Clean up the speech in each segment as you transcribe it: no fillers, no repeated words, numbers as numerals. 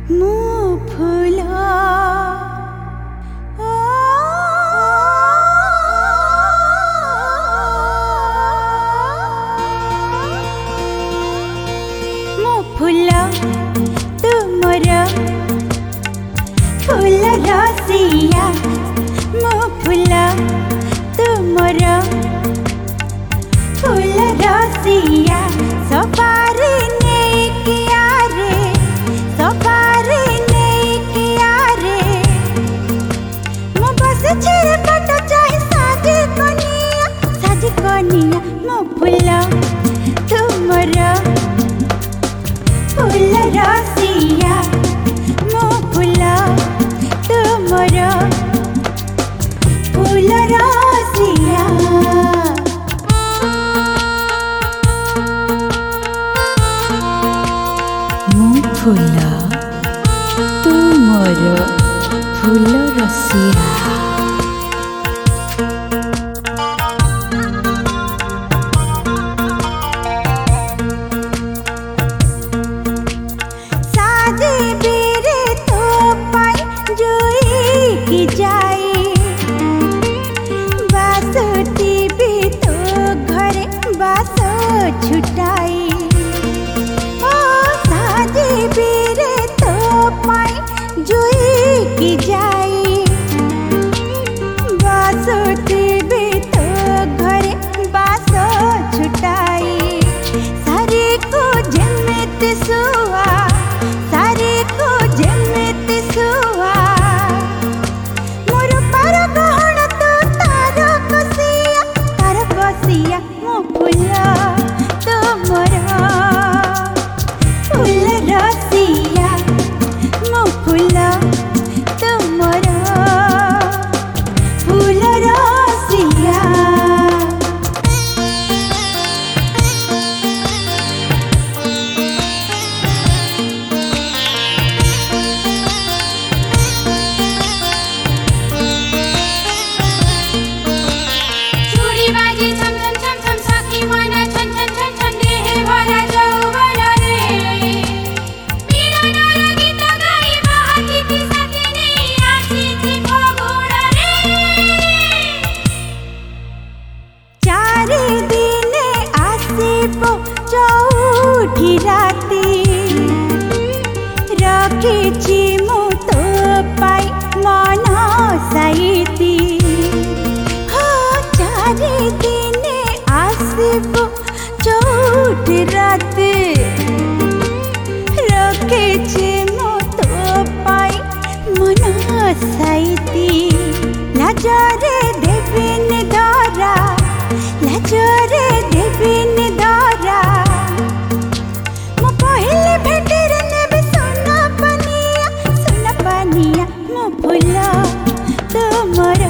मो फूला मो फूला तुमर फूल रसिया मो फूला तुमर फूल रसिया सवारी नेकिया रे सवारी नेकिया रे मो बस छेर पट चाहे साजी कनिया मो फूला तुमर फूल रसिया मो फूला तुमर फूल रसिया फूला तुमर फूल रसिया साजे बेरे तो पाई जोई की जाई बासुती भी तो घरे बासो छुटाई बेरे तो पाई जोई की जाई बासुती भी तो घरे बासो छुटाई सारे को जन्मत सुआ सारे को जन्मत सुआ मोर पर गहन तो तार कसिया मो फूला तुमर फूल रसिया मो फूला तुमर फूल रसिया चूड़ी बाजी छम छम छम छम सखी मना छन छन छन छन देह भरा जौवन रे मीरा नारा गीत गाई बाहती सखनी आसी थी फगुण रे चारि दिने आसिबो चौठी राती रखिछि मु तो पाई मन साइती हो चारि दिने आसिबो चौठी राती रखिछि मु तो पाई मन साइती लाजरे देविन धरा लाजरे देविन धरा मो पहिले भेटेर नेबे सोना पानिया मो फूला तुमर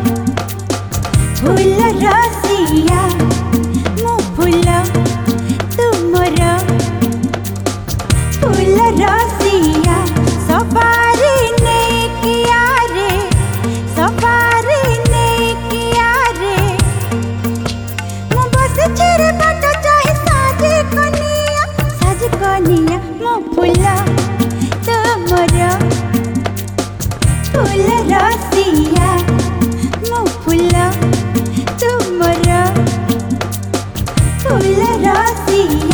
फूल रसिया मो फूला तुमर फूल रसिया सवारी नेकिया रे सवारी नेकिया रे मो बस छेर पट चाहे साजी कनिया मो फूला तुमर फूल रसिया मो फूला तुमर फूल रसिया।